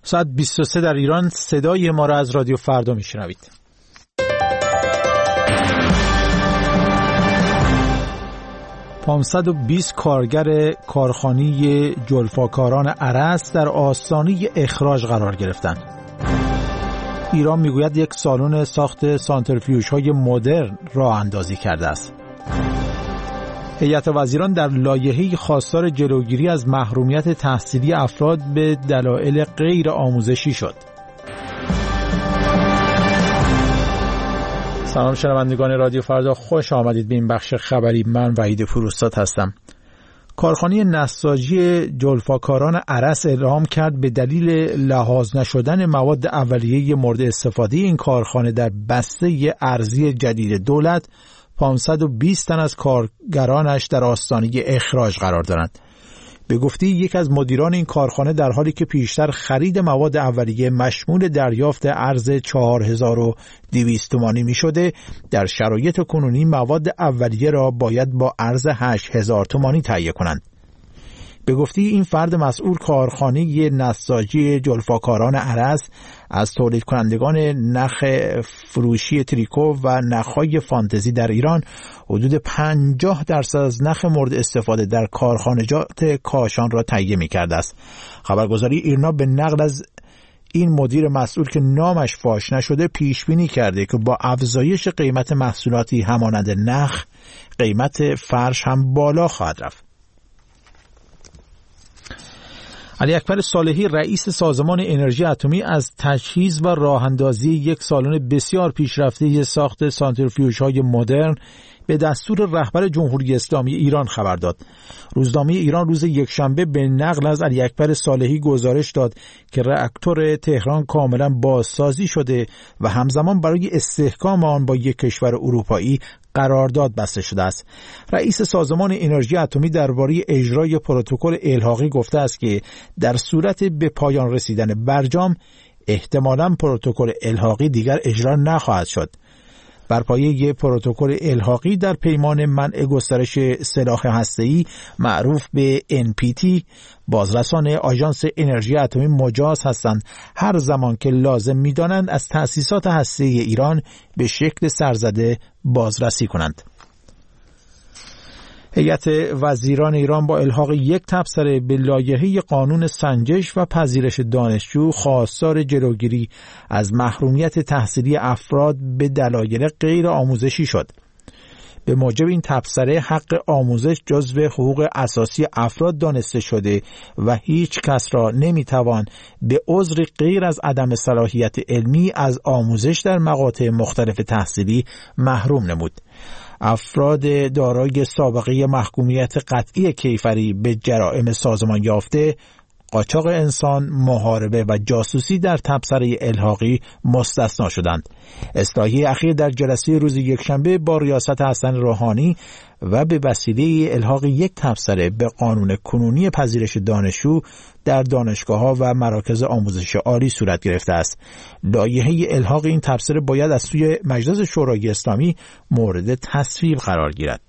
ساعت 23 در ایران. صدای ما را از رادیو فردا میشنوید. پانصد و 20 کارگر کارخانه جلفاکاران ارس در آستانه اخراج قرار گرفتند. ایران میگوید یک سالن ساخت سانتریفیوژهای مدرن راه اندازی کرده است. هیئت وزیران در لایحه‌ای خواستار جلوگیری از محرومیت تحصیلی افراد به دلایل غیر آموزشی شد. سلام شنوندگان رادیو فردا، خوش آمدید به این بخش خبری. من وحید فروستاد هستم. کارخانه نساجی جلفاکاران ارس اعلام کرد به دلیل لحاظ نشدن مواد اولیه مورد استفاده این کارخانه در بسته ارضی جدید دولت 520 تن از کارگرانش در آستانه اخراج قرار دارند. به گفته یک از مدیران این کارخانه، در حالی که پیشتر خرید مواد اولیه مشمول دریافت ارز 4200 تومانی می شده، در شرایط کنونی مواد اولیه را باید با ارز 8000 تومانی تهیه کنند. به گفته این فرد مسئول، کارخانه نساجی جلفاکاران ارس از تولید کنندگان نخ فروشی تریکو و نخهای فانتزی در ایران حدود 50% از نخ مورد استفاده در کارخانجات کاشان را تهیه می‌کرده است. خبرگزاری ایرنا به نقل از این مدیر مسئول که نامش فاش نشده پیش بینی کرده که با افزایش قیمت محصولاتی همانند نخ، قیمت فرش هم بالا خواهد رفت. علی اکبر صالحی، رئیس سازمان انرژی اتمی، از تجهیز و راه‌اندازی یک سالن بسیار پیشرفته ساخت سانتریفیوژهای مدرن به دستور رهبر جمهوری اسلامی ایران خبر داد. روزنامه ایران روز یکشنبه به نقل از علی اکبر صالحی گزارش داد که راکتور تهران کاملا بازسازی شده و همزمان برای استحکام آن با یک کشور اروپایی قرارداد بسته شده است. رئیس سازمان انرژی اتمی درباره اجرای پروتکل الحاقی گفته است که در صورت به پایان رسیدن برجام احتمالاً پروتکل الحاقی دیگر اجرا نخواهد شد. بر پایه پروتکل الحاقی در پیمان منع گسترش سلاح هسته‌ای معروف به NPT، بازرسان آژانس انرژی اتمی مجاز هستند هر زمان که لازم می‌دانند از تأسیسات هسته‌ای ایران به شکل سرزده بازرسی کنند. هیئت وزیران ایران با الحاق یک تبصره به لایحه قانون سنجش و پذیرش دانشجو خواستار جلوگیری از محرومیت تحصیلی افراد به دلایل غیر آموزشی شد. به موجب این تبصره حق آموزش جزو حقوق اساسی افراد دانسته شده و هیچ کس را نمیتوان به عذر غیر از عدم صلاحیت علمی از آموزش در مقاطع مختلف تحصیلی محروم نمود. افراد دارای سابقه محکومیت قطعی کیفری به جرائم سازمان یافته، قاچاق انسان، محاربه و جاسوسی در تبصره الحاقی مستثنا شدند. اصلاحیه اخیر در جلسه روز یکشنبه با ریاست حسن روحانی و به وسیله الحاق یک تبصره به قانون کنونی پذیرش دانشجو در دانشگاه‌ها و مراکز آموزش عالی صورت گرفته است. لایحه الحاق این تبصره باید از سوی مجلس شورای اسلامی مورد تصویب قرار گیرد.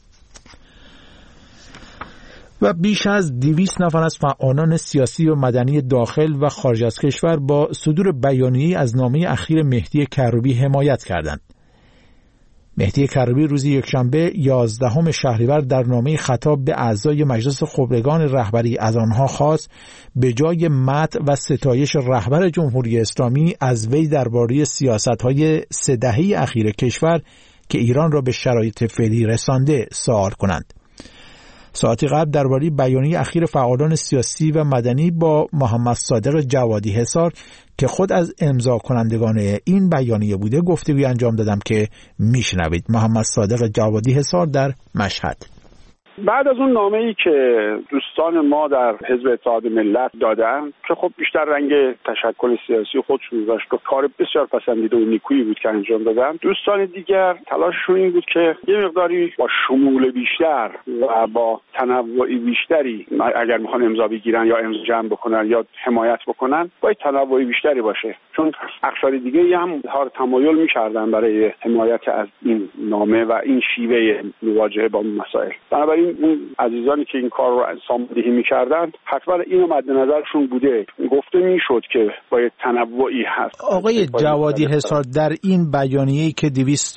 و بیش از 200 نفر از فعالان سیاسی و مدنی داخل و خارج از کشور با صدور بیانیه‌ای از نامه اخیر مهدی کروبی حمایت کردند. مهدی کروبی روز یکشنبه 11 شهریور در نامه خطاب به اعضای مجلس خبرگان رهبری از آنها خواست به جای مدح و ستایش رهبر جمهوری اسلامی از وی درباره سیاست‌های 3 دهه اخیر کشور که ایران را به شرایط فعلی رسانده سوال کنند. ساعتی قبل درباره بیانیه اخیر فعالان سیاسی و مدنی با محمد صادق جوادی حصار که خود از امضا کنندگان این بیانیه بوده گفتگوی انجام دادم که میشنوید. محمد صادق جوادی حصار در مشهد. بعد از اون نامه‌ای که دوستان ما در حزب اتحاد ملت دادن که خب بیشتر رنگ تشکل سیاسی خودشون داشت و کار بسیار پسندیده و نیکویی بود که انجام دادن، دوستان دیگر تلاششون این بود که یه مقداری با شمول بیشتر و با تنوعی بیشتری اگر میخوان امضا بگیرن یا امضا جمع بکنن یا حمایت بکنن باید تنوعی بیشتری باشه، چون اقشار دیگه هم تمایل می‌کردن برای حمایت از این نامه و این شیوه مواجهه با مسائل. بنابراین اون عزیزانی که این کار رو ساماندهی می‌کردن حتما اینو مد نظرشون بوده، گفته میشد که باید تنوعی هست. آقای جوادی حصار، در این بیانیه‌ای که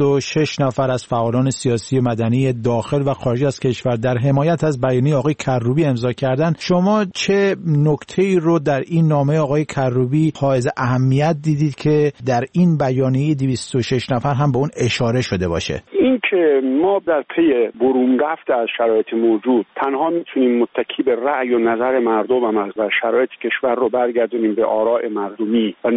206 نفر از فعالان سیاسی مدنی داخل و خارج از کشور در حمایت از بیانیه آقای کروبی امضا کردن، شما چه نکته‌ای رو در این نامه آقای کروبی حائز اهمیت دیدید که در این بیانیه 206 نفر هم به اون اشاره شده باشه؟ این که ما در پی برون رفت از شرایط موجود تنها میتونیم متکی به رأی و نظر مردم و شرایط کشور رو برگردونیم به آراء مردمی و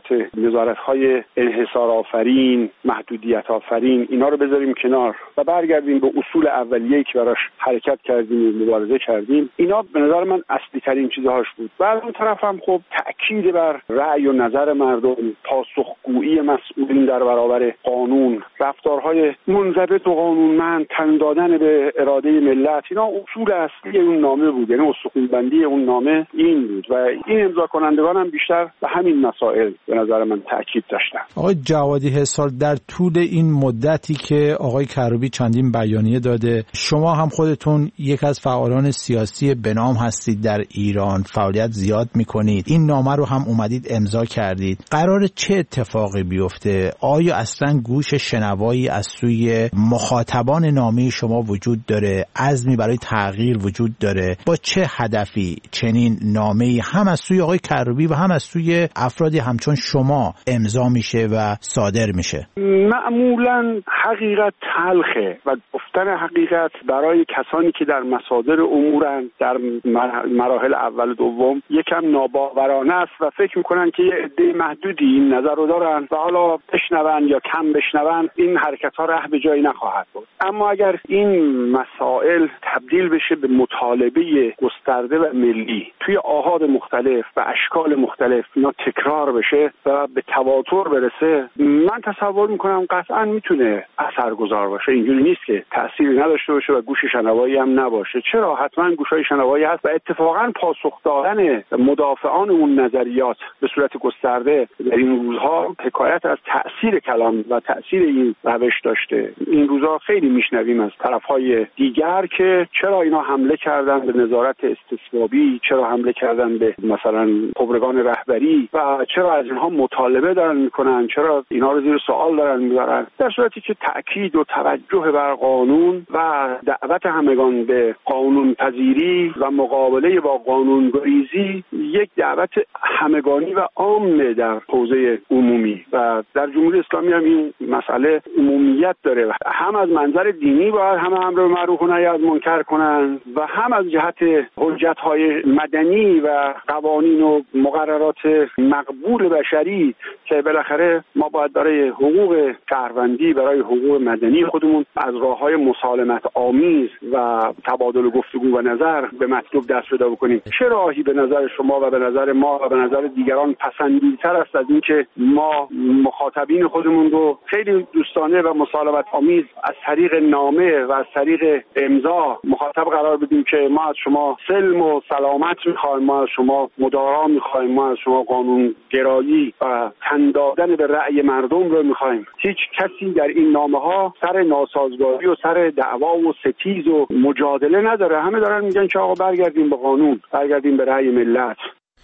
نظارت‌های انحصار آفرین، محدودیت آفرین، اینا رو بذاریم کنار و برگردیم به اصول اولیه‌ای که براش حرکت کردیم و مبارزه کردیم. اینا به نظر من اصلی ترین چیزهاش بود. و از اون طرف هم خب تأکید بر رأی و نظر مردم، پاسخگویی مسئولین در برابر قانون، رفتارهای منضبط و قانونمند، تن دادن به اراده ملت، اینا اصول اصلی اون نامه بود. یعنی استخوان‌بندی اون نامه این بود و این امضا کنندگان هم بیشتر به همین مسائل به نظر من تاکید داشتن. آقای جوادی حصار، در طول این مدتی که آقای کروبی چندین بیانیه داده، شما هم خودتون یک از فعالان سیاسی به نام هستید در ایران، فعالیت زیاد میکنید، این نامه رو هم اومدید امضا کردید. قرار چه اتفاقی بیفته؟ آیا اصلا گوش شنوایی از سوی مخاطبان نامه شما وجود داره؟ عزمی برای تغییر وجود داره؟ با چه هدفی چنین نامه‌ای هم از سوی آقای کروبی و هم از سوی افرادی همچون شما امضا میشه و صادر میشه؟ معمولاً حقیقت تلخه و گفتن حقیقت برای کسانی که در مصادر امورن، در مراحل اول و دوم، یکم ناباورانه است و فکر میکنن که یه عده محدودی این نظر رو دارن و حالا بشنون یا کم بشنون این حرکت ها ره به جایی نخواهد بود. اما اگر این مسائل تبدیل بشه به مطالبه گسترده و ملی توی آحاد مختلف و اشکال مختلف، اینا تکرار بشه و به تواتر برسه، من تصور میکنم قطعا میتونه اثرگذار باشه. اینجوری نیست که تأثیری نداشته باشه و گوش شنوایی هم نباشه. چرا؟ حتما گوشای شنوایی هست و اتفاقا پاسخ دادن مدافعان اون نظریات به صورت گسترده در این روزها حکایت از تأثیر کلام و تأثیر این روش داشته. این روزها خیلی میشنویم از طرفهای دیگر که چرا اینا حمله کردن به نظارت استصوابی، چرا حمله کردن به مثلا خبرگان رهبری و چرا از اینها مطالبه دارن میکنن، چرا اینا رو زیر سوال دارن میبرن، در صورتی که تأکید و توجه بر قانون و دعوت همگان به قانون پذیری و مقابله با قانون گریزی یک دعوت همگانی و عامه در حوزه عمومی و در جمهوری اسلامی هم این مسئله عمومیت داره. هم از منظر دینی باید هم امر به معروف و نهی از منکر کنن و هم از جهت حجت‌های مدنی و قوانین و مقررات مقبول بشری که بالاخره ما باید برای حقوق شهروندی، برای حقوق مدنی خودمون از راه‌های مسالمت آمیز و تبادل گفتگو و نظر به مطلوب دست پیدا بکنیم. چه راهی به نظر شما و به نظر ما و به نظر دیگران پسندیدتر است از اینکه ما مخاطبین خودمون رو خیلی دوستانه و مسالمت آمیز از طریق نامه و از طریق امضا مخاطب قرار بدیم که ما از شما سلم و سلامت می‌خوایم، ما از شما مدارا می‌خوایم، ما از شما قانون گرایی و تن دادن به رأی مردم رو می‌خوایم. هیچ کسی در این نامه‌ها سر ناسازگاری و سر دعوا و ستیز و مجادله نداره. همه دارن میگن که آقا برگردیم به قانون، برگردیم به رأی ملت.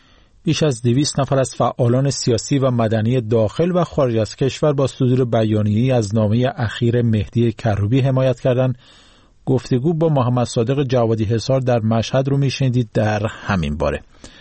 بیش از 200 نفر از فعالان سیاسی و مدنی داخل و خارج از کشور با صدور بیانیه‌ای از نامه اخیر مهدی کروبی حمایت کردند. گفتگو با محمد صادق جوادی حصار در مشهد رو میشنیدید در همین باره.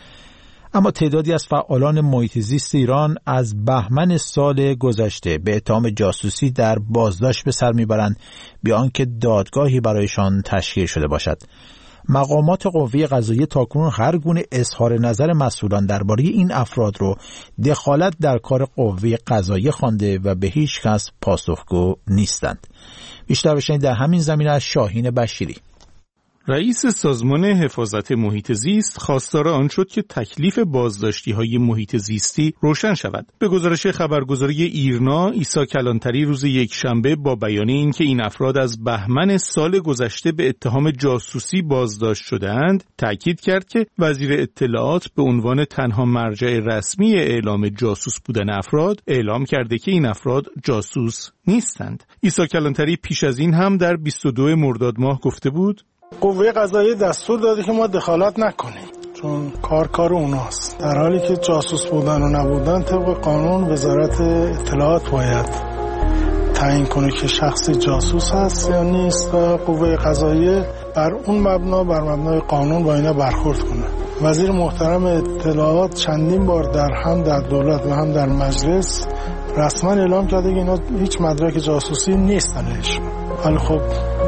اما تعدادی از فعالان محیط زیست ایران از بهمن سال گذشته به اتهام جاسوسی در بازداشت به سر میبرند بی آنکه دادگاهی برایشان تشکیل شده باشد. مقامات قوه قضاییه تاکنون هر گونه اظهار نظر مسئولان درباره این افراد رو دخالت در کار قوه قضاییه خوانده و به هیچ کس پاسخگو نیستند. بیشتر بشنید در همین زمینه از شاهین بشیری. رئیس سازمان حفاظت محیط زیست خواستار آن شد که تکلیف بازداشتی‌های محیط زیستی روشن شود. به گزارش خبرگزاری ایرنا، عیسی کلانتری روز یکشنبه با بیان اینکه این افراد از بهمن سال گذشته به اتهام جاسوسی بازداشت شده‌اند، تاکید کرد که وزیر اطلاعات به عنوان تنها مرجع رسمی اعلام جاسوس بودن افراد اعلام کرده که این افراد جاسوس نیستند. عیسی کلانتری پیش از این هم در 22 مرداد ماه گفته بود: قوه قضاییه دستور داده که ما دخالت نکنیم چون کار اوناست، در حالی که جاسوس بودن و نبودن طبق قانون وزارت اطلاعات باید تعیین کنه که شخصی جاسوس هست یا نیست و قوه قضاییه بر اون بر مبنای قانون با اینا برخورد کنه. وزیر محترم اطلاعات چندین بار در دولت و هم در مجلس رسما اعلام کرده که اینا هیچ مدرک جاسوسی نیستنش، ولی خب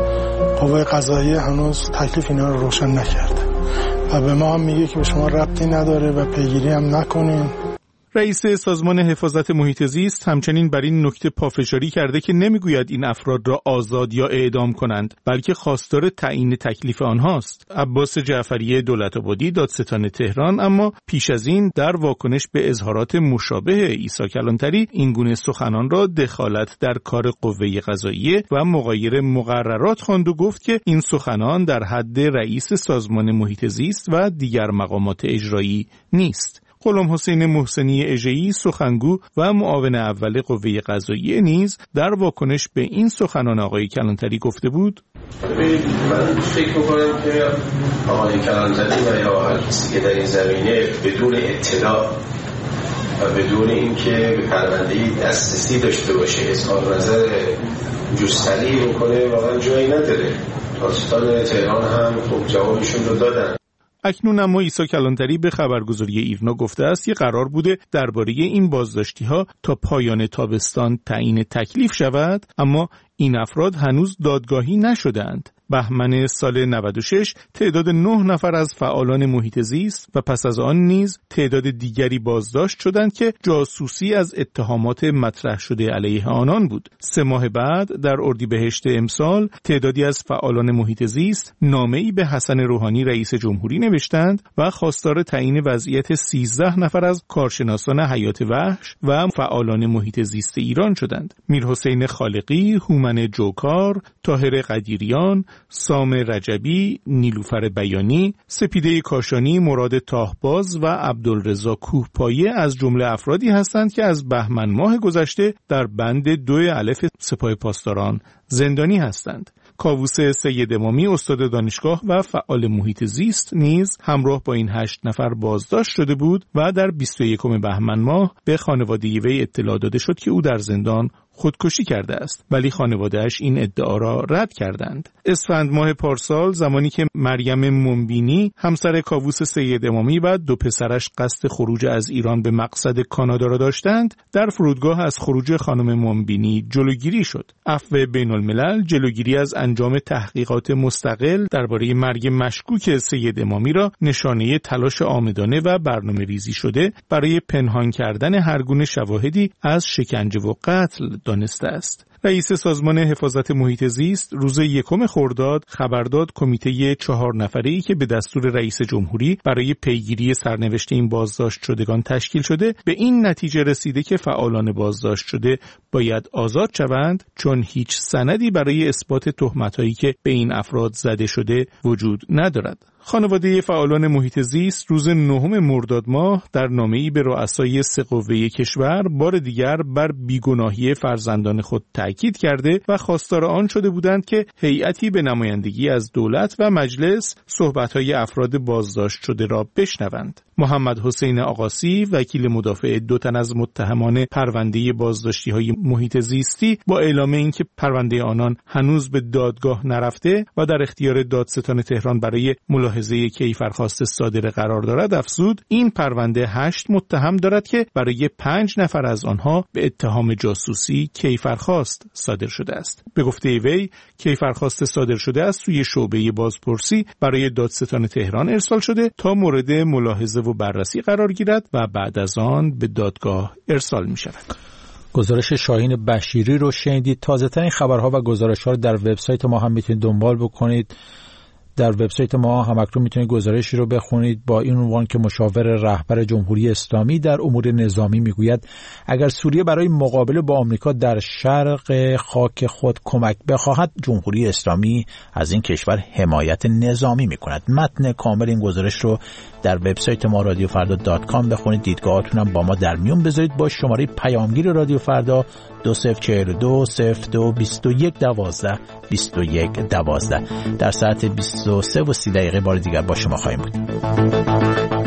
قوه قضاییه هنوز تکلیف اینا رو روشن نکرده و به ما هم میگه که به شما ربطی نداره و پیگیری هم نکنین. رئیس سازمان حفاظت محیط زیست همچنین بر این نکته پافشاری کرده که نمیگوید این افراد را آزاد یا اعدام کنند، بلکه خواستار تعیین تکلیف آنهاست. عباس جعفری دولت‌آبادی دادستان تهران اما پیش از این در واکنش به اظهارات مشابه عیسی کلانتری این گونه سخنان را دخالت در کار قوه قضاییه و مغایر مقررات خواند و گفت که این سخنان در حد رئیس سازمان محیط زیست و دیگر مقامات اجرایی نیست. غلام حسین محسنی اژه‌ای سخنگو و معاون اول قوه قضاییه نیز در واکنش به این سخنان آقای کلانتری گفته بود: من فکر می‌کنم که آقای کلانتری و یا هر کسی که در این زمینه بدون اطلاع و بدون اینکه به پرونده‌ای دسترسی داشته باشه اظهار نظر جستری بکنه واقعا جایی نداره. دادستان تهران هم خب جوابشون رو دادن. اکنون اما عیسی کلانتری به خبرگزاری ایرنا گفته است که قرار بوده درباره این بازداشتی‌ها تا پایان تابستان تعیین تکلیف شود، اما این افراد هنوز دادگاهی نشدند. بهمن سال 96 تعداد 9 نفر از فعالان محیط زیست و پس از آن نیز تعداد دیگری بازداشت شدند که جاسوسی از اتهامات مطرح شده علیه آنان بود. 3 ماه بعد در اردیبهشت امسال تعدادی از فعالان محیط زیست نامه‌ای به حسن روحانی رئیس جمهوری نوشتند و خواستار تعیین وضعیت 13 نفر از کارشناسان حیات وحش و فعالان محیط زیست ایران شدند. میرحسین خالقی، هومن جوکار، طاهر قدیریان، سام رجبی، نیلوفر بیانی، سپیده کاشانی، مراد تاهباز و عبدالرضا کوهپایه از جمله افرادی هستند که از بهمن ماه گذشته در بند 2 الف سپاه پاسداران زندانی هستند. کاووس سید امامی استاد دانشگاه و فعال محیط زیست نیز همراه با این 8 نفر بازداشت شده بود و در 21 بهمن ماه به خانواده وی اطلاع داده شد که او در زندان خودکشی کرده است، ولی خانواده‌اش این ادعا را رد کردند. اسفند ماه پارسال زمانی که مریم منبینی همسر کاووس سید امامی و 2 پسرش قصد خروج از ایران به مقصد کانادا را داشتند، در فرودگاه از خروج خانم منبینی جلوگیری شد. عفو بین الملل جلوگیری از انجام تحقیقات مستقل درباره مرگ مشکوک سید امامی را نشانه تلاش عامدانه و برنامه ریزی شده برای پنهان کردن هر گونه شواهدی از شکنجه و قتل دانسته است. رئیس سازمان حفاظت محیط زیست روز 1 خرداد خبر داد کمیته 4 نفره‌ای که به دستور رئیس جمهوری برای پیگیری سرنوشت این بازداشت شدگان تشکیل شده به این نتیجه رسیده که فعالان بازداشت شده باید آزاد شوند، چون هیچ سندی برای اثبات تهمت‌هایی که به این افراد زده شده وجود ندارد. خانواده فعالان محیط زیست روز 9 مرداد ماه در نامه‌ای به رؤسای 3 قوه کشور بار دیگر بر بیگناهی فرزندان خود تاکید کرده و خواستار آن شده بودند که هیئتی به نمایندگی از دولت و مجلس صحبت‌های افراد بازداشت شده را بشنوند. محمد حسین آقاسی وکیل مدافع 2 تن از متهمان پرونده بازداشتی‌های محیط زیستی با اعلام اینکه پرونده آنان هنوز به دادگاه نرفته و در اختیار دادستان تهران برای ملاحظه کیفرخواست صادره قرار دارد افزود این پرونده 8 متهم دارد که برای 5 نفر از آنها به اتهام جاسوسی کیفرخواست صادر شده است. به گفته وی کیفرخواست صادر شده است سوی شعبه بازپرسی برای دادستان تهران ارسال شده تا مورد ملاحظه و بررسی قرار گیرد و بعد از آن به دادگاه ارسال می شود. گزارش شاهین بشیری رو شنیدید. تازه ترین خبرها و گزارش‌ها رو در وبسایت ما هم میتونید دنبال بکنید در وبسایت ما همکنون میتونید گزارشی رو بخونید با این عنوان که مشاور رهبر جمهوری اسلامی در امور نظامی میگوید اگر سوریه برای مقابله با آمریکا در شرق خاک خود کمک بخواهد، جمهوری اسلامی از این کشور حمایت نظامی میکند. متن کامل این گزارش رو در وبسایت ما رادیوفردا.com بخونید، دیدگاهاتون هم با ما در میون بذارید. با شماره پیامگیر رادیو فردا 2042 02 21 12 21 12 در ساعت 23:30 بار دیگر با شما خواهیم بود.